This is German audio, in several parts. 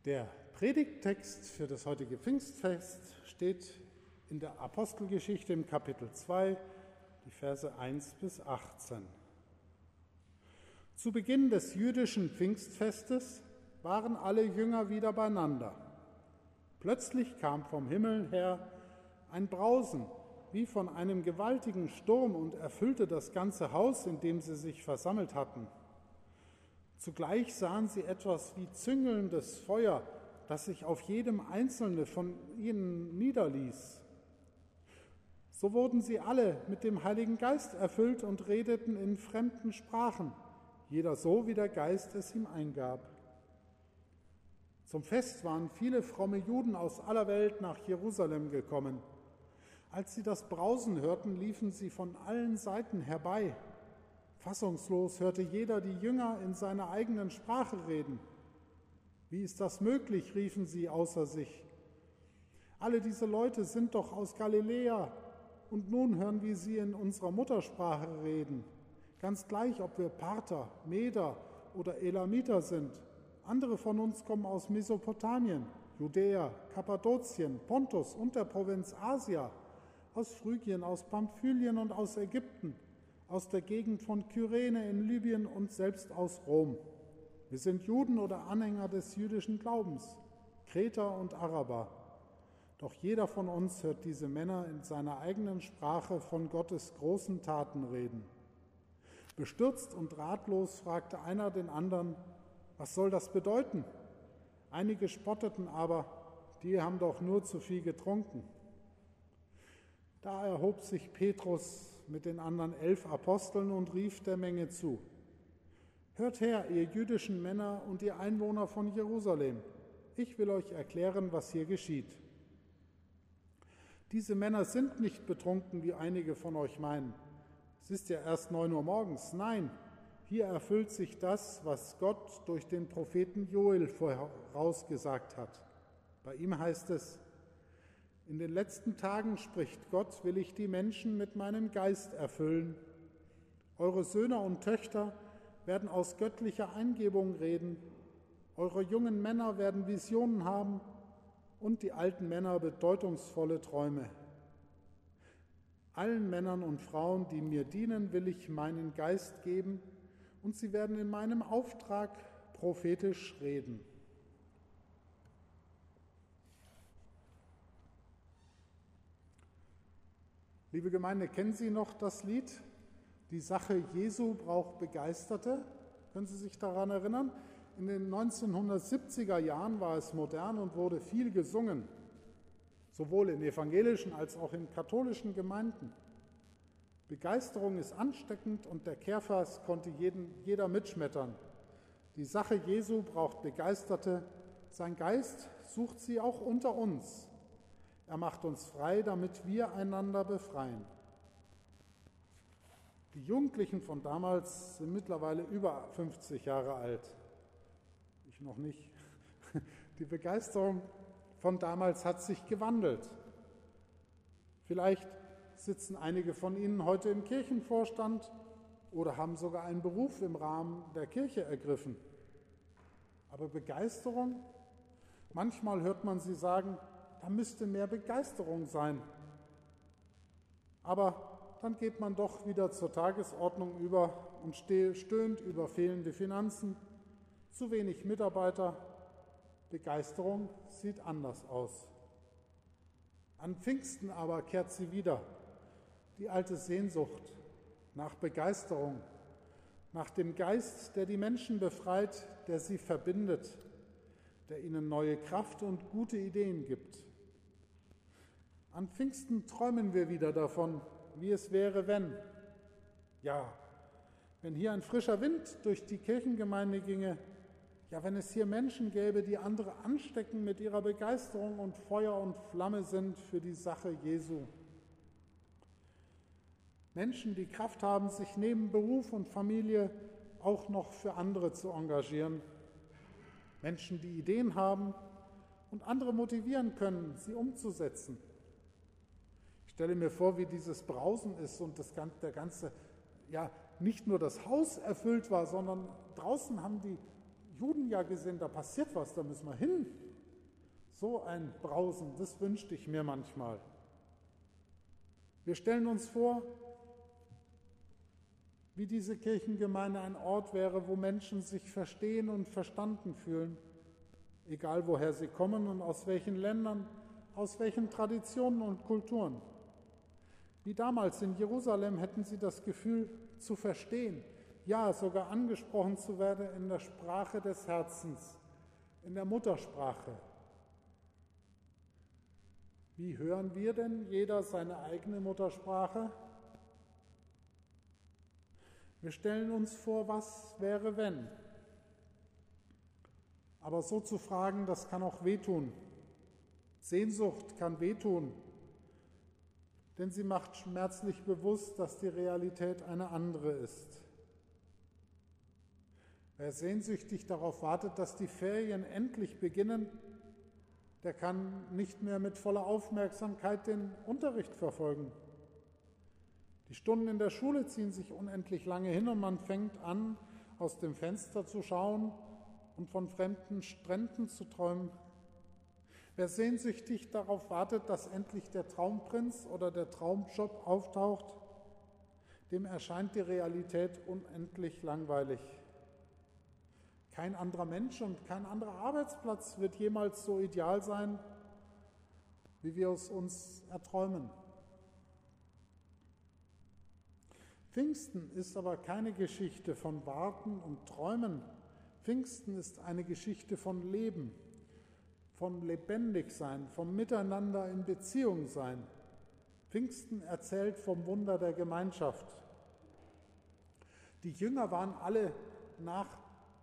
Der Predigttext für das heutige Pfingstfest steht in der Apostelgeschichte im Kapitel 2, die Verse 1 bis 18. Zu Beginn des jüdischen Pfingstfestes waren alle Jünger wieder beieinander. Plötzlich kam vom Himmel her ein Brausen, wie von einem gewaltigen Sturm, und erfüllte das ganze Haus, in dem sie sich versammelt hatten. Zugleich sahen sie etwas wie züngelndes Feuer, das sich auf jedem Einzelnen von ihnen niederließ. So wurden sie alle mit dem Heiligen Geist erfüllt und redeten in fremden Sprachen, jeder so, wie der Geist es ihm eingab. Zum Fest waren viele fromme Juden aus aller Welt nach Jerusalem gekommen. Als sie das Brausen hörten, liefen sie von allen Seiten herbei. Fassungslos hörte jeder die Jünger in seiner eigenen Sprache reden. Wie ist das möglich, riefen sie außer sich. Alle diese Leute sind doch aus Galiläa, und nun hören wir sie in unserer Muttersprache reden. Ganz gleich, ob wir Parther, Meder oder Elamiter sind. Andere von uns kommen aus Mesopotamien, Judäa, Kappadokien, Pontus und der Provinz Asia, aus Phrygien, aus Pamphylien und aus Ägypten, aus der Gegend von Kyrene in Libyen und selbst aus Rom. Wir sind Juden oder Anhänger des jüdischen Glaubens, Kreter und Araber. Doch jeder von uns hört diese Männer in seiner eigenen Sprache von Gottes großen Taten reden. Bestürzt und ratlos fragte einer den anderen: Was soll das bedeuten? Einige spotteten aber: Die haben doch nur zu viel getrunken. Da erhob sich Petrus mit den anderen 11 Aposteln und rief der Menge zu: Hört her, ihr jüdischen Männer und ihr Einwohner von Jerusalem, ich will euch erklären, was hier geschieht. Diese Männer sind nicht betrunken, wie einige von euch meinen. Es ist ja erst 9 Uhr morgens. Nein, hier erfüllt sich das, was Gott durch den Propheten Joel vorausgesagt hat. Bei ihm heißt es: In den letzten Tagen, spricht Gott, will ich die Menschen mit meinem Geist erfüllen. Eure Söhne und Töchter werden aus göttlicher Eingebung reden. Eure jungen Männer werden Visionen haben und die alten Männer bedeutungsvolle Träume. Allen Männern und Frauen, die mir dienen, will ich meinen Geist geben, und sie werden in meinem Auftrag prophetisch reden. Liebe Gemeinde, kennen Sie noch das Lied Die Sache Jesu braucht Begeisterte? Können Sie sich daran erinnern? In den 1970er Jahren war es modern und wurde viel gesungen, sowohl in evangelischen als auch in katholischen Gemeinden. Begeisterung ist ansteckend und der Kehrvers konnte jeder mitschmettern. Die Sache Jesu braucht Begeisterte, sein Geist sucht sie auch unter uns. Er macht uns frei, damit wir einander befreien. Die Jugendlichen von damals sind mittlerweile über 50 Jahre alt. Ich noch nicht. Die Begeisterung von damals hat sich gewandelt. Vielleicht sitzen einige von Ihnen heute im Kirchenvorstand oder haben sogar einen Beruf im Rahmen der Kirche ergriffen. Aber Begeisterung? Manchmal hört man sie sagen, da müsste mehr Begeisterung sein. Aber dann geht man doch wieder zur Tagesordnung über und stöhnt über fehlende Finanzen, zu wenig Mitarbeiter. Begeisterung sieht anders aus. An Pfingsten aber kehrt sie wieder, die alte Sehnsucht nach Begeisterung, nach dem Geist, der die Menschen befreit, der sie verbindet, der ihnen neue Kraft und gute Ideen gibt. An Pfingsten träumen wir wieder davon, wie es wäre, wenn hier ein frischer Wind durch die Kirchengemeinde ginge, ja, wenn es hier Menschen gäbe, die andere anstecken mit ihrer Begeisterung und Feuer und Flamme sind für die Sache Jesu. Menschen, die Kraft haben, sich neben Beruf und Familie auch noch für andere zu engagieren. Menschen, die Ideen haben und andere motivieren können, sie umzusetzen. Ich stelle mir vor, wie dieses Brausen ist und der ganze, nicht nur das Haus erfüllt war, sondern draußen haben die Juden ja gesehen, da passiert was, da müssen wir hin. So ein Brausen, das wünschte ich mir manchmal. Wir stellen uns vor, wie diese Kirchengemeinde ein Ort wäre, wo Menschen sich verstehen und verstanden fühlen, egal woher sie kommen und aus welchen Ländern, aus welchen Traditionen und Kulturen. Wie damals in Jerusalem hätten sie das Gefühl zu verstehen, ja sogar angesprochen zu werden in der Sprache des Herzens, in der Muttersprache. Wie hören wir denn jeder seine eigene Muttersprache? Wir stellen uns vor, was wäre, wenn. Aber so zu fragen, das kann auch wehtun. Sehnsucht kann wehtun, denn sie macht schmerzlich bewusst, dass die Realität eine andere ist. Wer sehnsüchtig darauf wartet, dass die Ferien endlich beginnen, der kann nicht mehr mit voller Aufmerksamkeit den Unterricht verfolgen. Die Stunden in der Schule ziehen sich unendlich lange hin und man fängt an, aus dem Fenster zu schauen und von fremden Stränden zu träumen. Wer sehnsüchtig darauf wartet, dass endlich der Traumprinz oder der Traumjob auftaucht, dem erscheint die Realität unendlich langweilig. Kein anderer Mensch und kein anderer Arbeitsplatz wird jemals so ideal sein, wie wir es uns erträumen. Pfingsten ist aber keine Geschichte von Warten und Träumen. Pfingsten ist eine Geschichte von Leben, von Lebendigsein, vom Miteinander in Beziehung sein. Pfingsten erzählt vom Wunder der Gemeinschaft. Die Jünger waren alle nach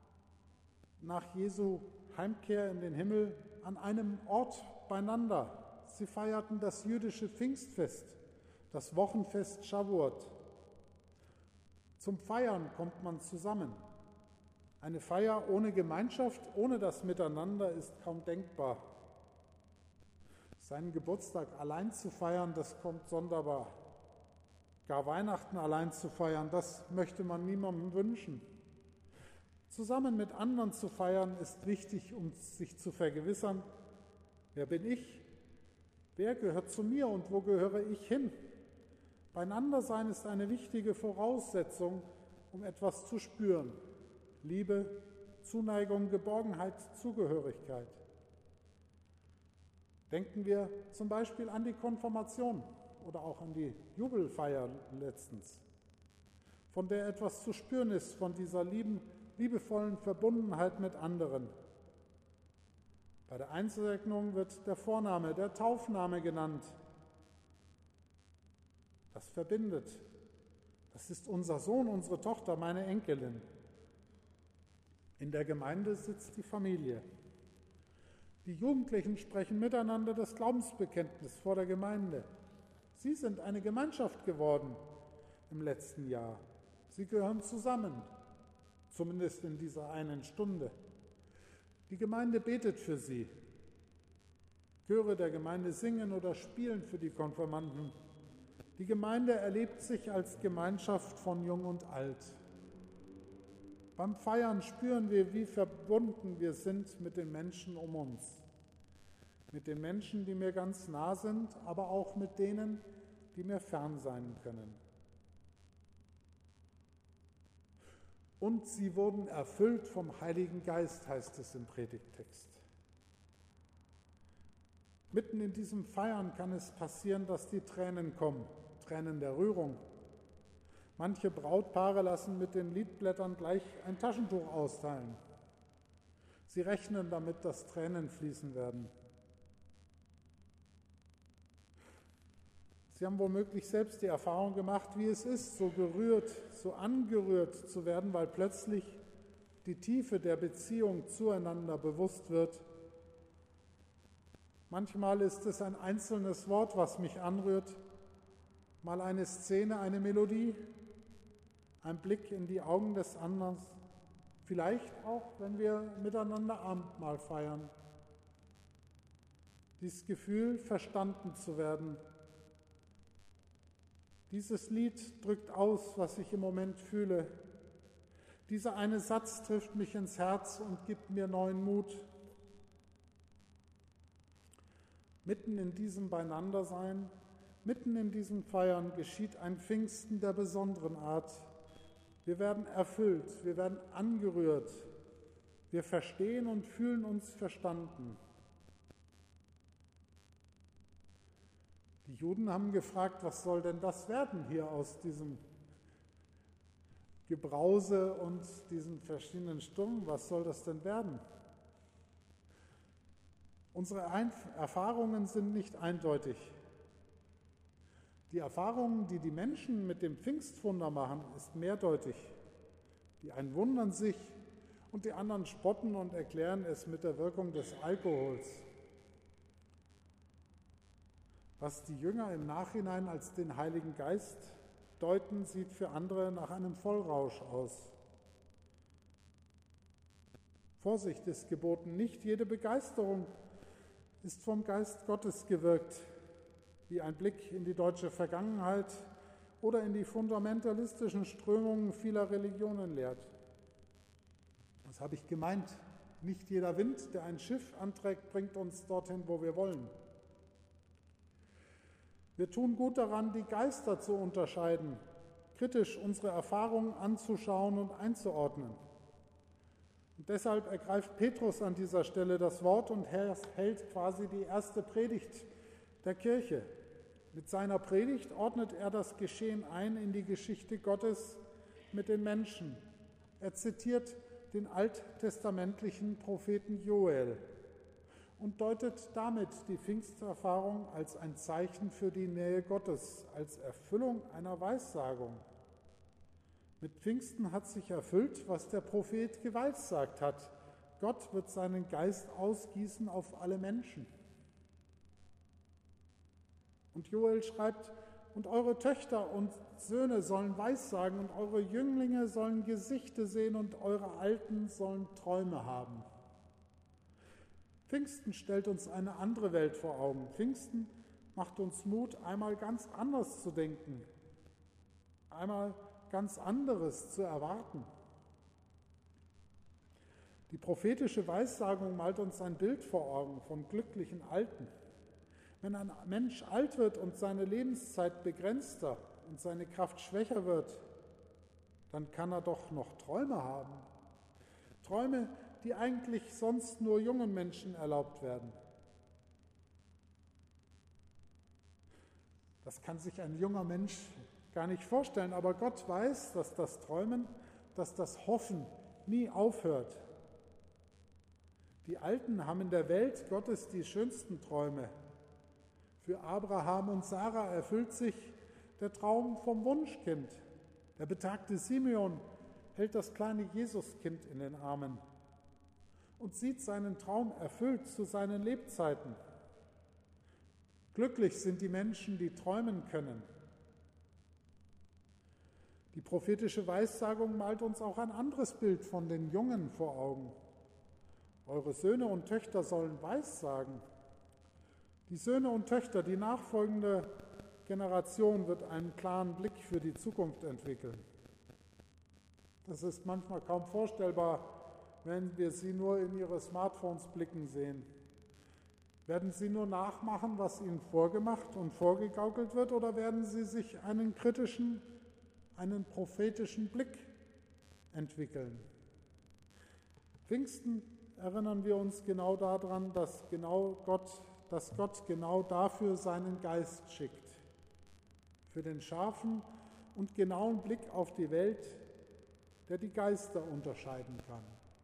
Jesu Heimkehr in den Himmel an einem Ort beieinander. Sie feierten das jüdische Pfingstfest, das Wochenfest Shavuot. Zum Feiern kommt man zusammen. Eine Feier ohne Gemeinschaft, ohne das Miteinander ist kaum denkbar. Seinen Geburtstag allein zu feiern, das kommt sonderbar. Gar Weihnachten allein zu feiern, das möchte man niemandem wünschen. Zusammen mit anderen zu feiern ist wichtig, um sich zu vergewissern, wer bin ich? Wer gehört zu mir und wo gehöre ich hin? Beieinander sein ist eine wichtige Voraussetzung, um etwas zu spüren. Liebe, Zuneigung, Geborgenheit, Zugehörigkeit. Denken wir zum Beispiel an die Konfirmation oder auch an die Jubelfeier letztens, von der etwas zu spüren ist, von dieser liebevollen Verbundenheit mit anderen. Bei der Einsegnung wird der Vorname, der Taufname genannt. Das verbindet. Das ist unser Sohn, unsere Tochter, meine Enkelin. In der Gemeinde sitzt die Familie. Die Jugendlichen sprechen miteinander das Glaubensbekenntnis vor der Gemeinde. Sie sind eine Gemeinschaft geworden im letzten Jahr. Sie gehören zusammen, zumindest in dieser einen Stunde. Die Gemeinde betet für sie. Chöre der Gemeinde singen oder spielen für die Konfirmanden. Die Gemeinde erlebt sich als Gemeinschaft von Jung und Alt. Beim Feiern spüren wir, wie verbunden wir sind mit den Menschen um uns. Mit den Menschen, die mir ganz nah sind, aber auch mit denen, die mir fern sein können. Und sie wurden erfüllt vom Heiligen Geist, heißt es im Predigttext. Mitten in diesem Feiern kann es passieren, dass die Tränen kommen, Tränen der Rührung. Manche Brautpaare lassen mit den Liedblättern gleich ein Taschentuch austeilen. Sie rechnen damit, dass Tränen fließen werden. Sie haben womöglich selbst die Erfahrung gemacht, wie es ist, so gerührt, so angerührt zu werden, weil plötzlich die Tiefe der Beziehung zueinander bewusst wird. Manchmal ist es ein einzelnes Wort, was mich anrührt, mal eine Szene, eine Melodie, ein Blick in die Augen des anderen, vielleicht auch, wenn wir miteinander Abendmahl feiern. Dieses Gefühl, verstanden zu werden. Dieses Lied drückt aus, was ich im Moment fühle. Dieser eine Satz trifft mich ins Herz und gibt mir neuen Mut. Mitten in diesem Beieinandersein, mitten in diesen Feiern geschieht ein Pfingsten der besonderen Art. Wir werden erfüllt, wir werden angerührt, wir verstehen und fühlen uns verstanden. Die Juden haben gefragt, was soll denn das werden hier aus diesem Gebrause und diesen verschiedenen Stimmen, was soll das denn werden? Unsere Erfahrungen sind nicht eindeutig. Die Erfahrungen, die die Menschen mit dem Pfingstwunder machen, ist mehrdeutig. Die einen wundern sich und die anderen spotten und erklären es mit der Wirkung des Alkohols. Was die Jünger im Nachhinein als den Heiligen Geist deuten, sieht für andere nach einem Vollrausch aus. Vorsicht ist geboten, nicht jede Begeisterung ist vom Geist Gottes gewirkt, wie ein Blick in die deutsche Vergangenheit oder in die fundamentalistischen Strömungen vieler Religionen lehrt. Das habe ich gemeint. Nicht jeder Wind, der ein Schiff anträgt, bringt uns dorthin, wo wir wollen. Wir tun gut daran, die Geister zu unterscheiden, kritisch unsere Erfahrungen anzuschauen und einzuordnen. Und deshalb ergreift Petrus an dieser Stelle das Wort und hält quasi die erste Predigt der Kirche. Mit seiner Predigt ordnet er das Geschehen ein in die Geschichte Gottes mit den Menschen. Er zitiert den alttestamentlichen Propheten Joel und deutet damit die Pfingsterfahrung als ein Zeichen für die Nähe Gottes, als Erfüllung einer Weissagung. Mit Pfingsten hat sich erfüllt, was der Prophet geweissagt hat. Gott wird seinen Geist ausgießen auf alle Menschen. Und Joel schreibt, und eure Töchter und Söhne sollen Weissagen und eure Jünglinge sollen Gesichte sehen und eure Alten sollen Träume haben. Pfingsten stellt uns eine andere Welt vor Augen. Pfingsten macht uns Mut, einmal ganz anders zu denken, einmal ganz anderes zu erwarten. Die prophetische Weissagung malt uns ein Bild vor Augen von glücklichen Alten. Wenn ein Mensch alt wird und seine Lebenszeit begrenzter und seine Kraft schwächer wird, dann kann er doch noch Träume haben. Träume, die eigentlich sonst nur jungen Menschen erlaubt werden. Das kann sich ein junger Mensch gar nicht vorstellen, aber Gott weiß, dass das Träumen, dass das Hoffen nie aufhört. Die Alten haben in der Welt Gottes die schönsten Träume. Für Abraham und Sarah erfüllt sich der Traum vom Wunschkind. Der betagte Simeon hält das kleine Jesuskind in den Armen und sieht seinen Traum erfüllt zu seinen Lebzeiten. Glücklich sind die Menschen, die träumen können. Die prophetische Weissagung malt uns auch ein anderes Bild von den Jungen vor Augen. Eure Söhne und Töchter sollen Weissagen. Die Söhne und Töchter, die nachfolgende Generation wird einen klaren Blick für die Zukunft entwickeln. Das ist manchmal kaum vorstellbar, wenn wir sie nur in ihre Smartphones blicken sehen. Werden sie nur nachmachen, was ihnen vorgemacht und vorgegaukelt wird, oder werden sie sich einen kritischen, einen prophetischen Blick entwickeln? Pfingsten erinnern wir uns genau daran, dass Gott genau dafür seinen Geist schickt. Für den scharfen und genauen Blick auf die Welt, der die Geister unterscheiden kann.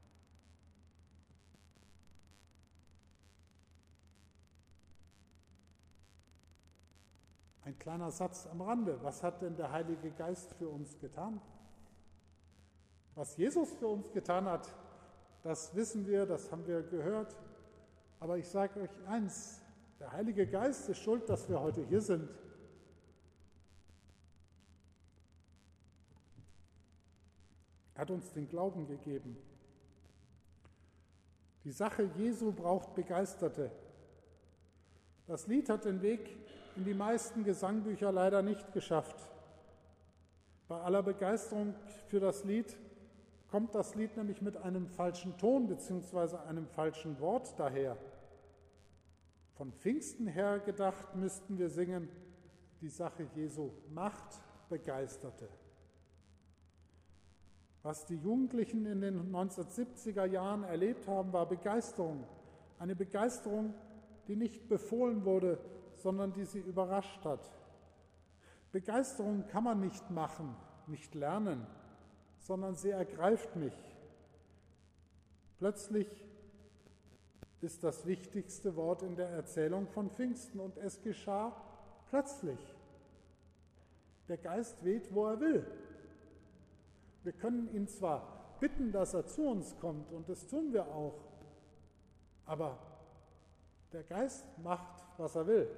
Ein kleiner Satz am Rande. Was hat denn der Heilige Geist für uns getan? Was Jesus für uns getan hat, das wissen wir, das haben wir gehört. Aber ich sage euch eins, der Heilige Geist ist schuld, dass wir heute hier sind. Er hat uns den Glauben gegeben. Die Sache Jesu braucht Begeisterte. Das Lied hat den Weg in die meisten Gesangbücher leider nicht geschafft. Bei aller Begeisterung für das Lied kommt das Lied nämlich mit einem falschen Ton bzw. einem falschen Wort daher. Von Pfingsten her gedacht müssten wir singen, die Sache Jesu Macht begeisterte. Was die Jugendlichen in den 1970er Jahren erlebt haben, war Begeisterung. Eine Begeisterung, die nicht befohlen wurde, sondern die sie überrascht hat. Begeisterung kann man nicht machen, nicht lernen, sondern sie ergreift mich. Plötzlich ist das wichtigste Wort in der Erzählung von Pfingsten und es geschah plötzlich. Der Geist weht, wo er will. Wir können ihn zwar bitten, dass er zu uns kommt und das tun wir auch, aber der Geist macht, was er will.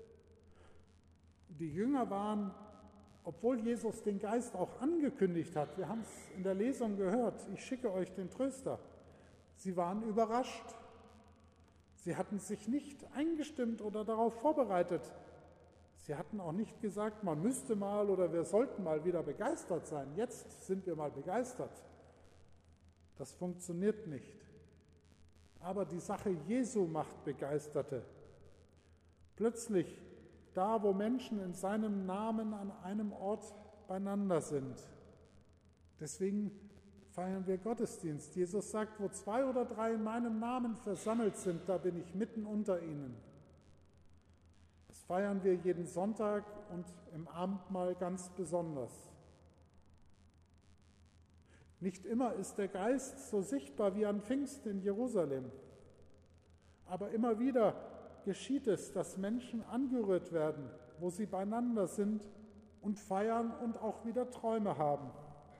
Die Jünger waren, obwohl Jesus den Geist auch angekündigt hat, wir haben es in der Lesung gehört, ich schicke euch den Tröster, sie waren überrascht. Sie hatten sich nicht eingestimmt oder darauf vorbereitet. Sie hatten auch nicht gesagt, man müsste mal oder wir sollten mal wieder begeistert sein. Jetzt sind wir mal begeistert. Das funktioniert nicht. Aber die Sache Jesu macht Begeisterte. Plötzlich, da wo Menschen in seinem Namen an einem Ort beieinander sind. Deswegen feiern wir Gottesdienst. Jesus sagt, wo 2 oder 3 in meinem Namen versammelt sind, da bin ich mitten unter ihnen. Das feiern wir jeden Sonntag und im Abendmahl ganz besonders. Nicht immer ist der Geist so sichtbar wie an Pfingsten in Jerusalem. Aber immer wieder geschieht es, dass Menschen angerührt werden, wo sie beieinander sind und feiern und auch wieder Träume haben.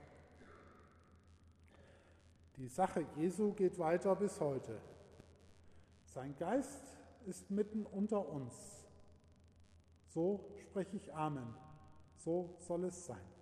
Die Sache Jesu geht weiter bis heute. Sein Geist ist mitten unter uns. So spreche ich Amen. So soll es sein.